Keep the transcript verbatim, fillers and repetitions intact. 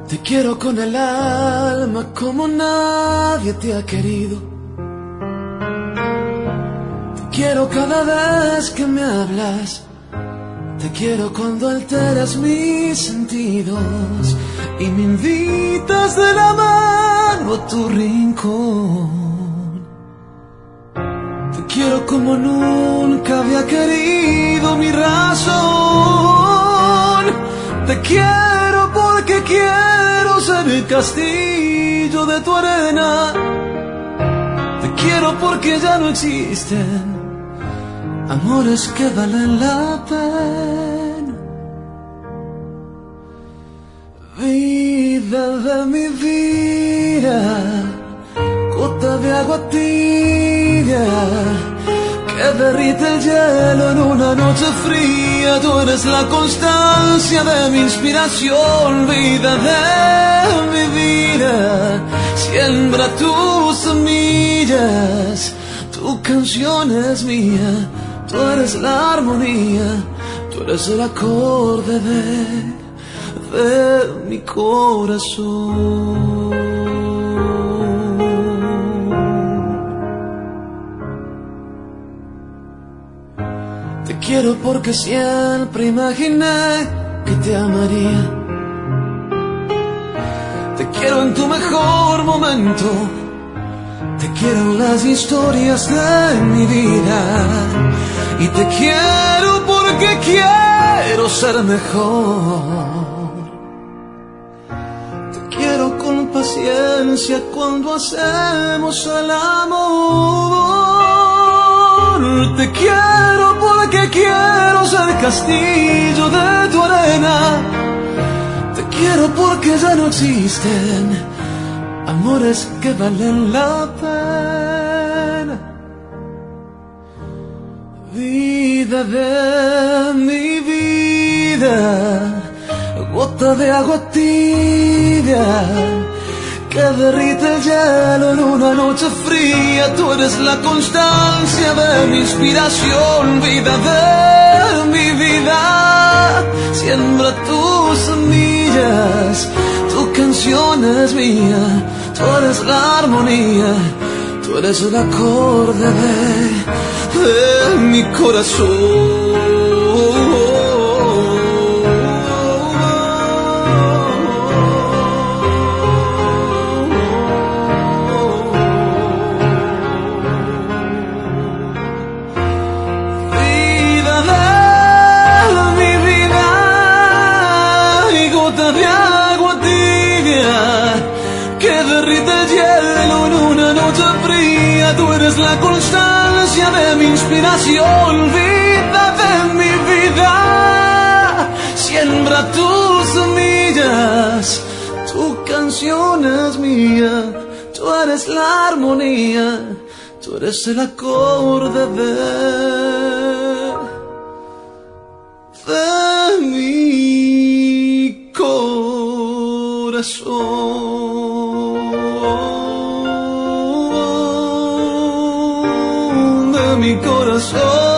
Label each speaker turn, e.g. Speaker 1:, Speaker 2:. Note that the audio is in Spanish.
Speaker 1: Te quiero con el alma como nadie te ha querido. Te quiero cada vez que me hablas. Te quiero cuando alteras mis sentidos y me invitas de la mano a tu rincón. Te quiero como nunca había querido mi razón. Te quiero porque quiero ser el castillo de tu arena. Te quiero porque ya no existen amores que valen la pena. Vida de mi vida, gota de agua tibia que derrite el hielo en una noche fría. Tú eres la constancia de mi inspiración. Vida de mi vida, siembra tus semillas. Tu canción es mía, tú eres la armonía, tú eres el acorde de, de mi corazón. Te quiero porque siempre imaginé que te amaría. Te quiero en tu mejor momento. Te quiero en las historias de mi vida. Y te quiero porque quiero ser mejor. Te quiero con paciencia cuando hacemos el amor. Te quiero porque quiero ser castillo de tu arena. Te quiero porque ya no existen amores que valen la pena. Vida de mi vida, gota de agua tibia que derrite el hielo en una noche fría. Tú eres la constancia de mi inspiración. Vida de mi vida, siembra tus semillas. Tu canción es mía, tú eres la armonía, tú eres el acorde de, de mi corazón. Vida de mi vida y gota de agua tibia que derrite el hielo en una noche fría. Tú eres la constancia de mi inspiración. Vida de mi vida, siembra tus semillas. Tu canción es mía, tú eres la armonía, tú eres el acorde de, de mi corazón, de mi corazón.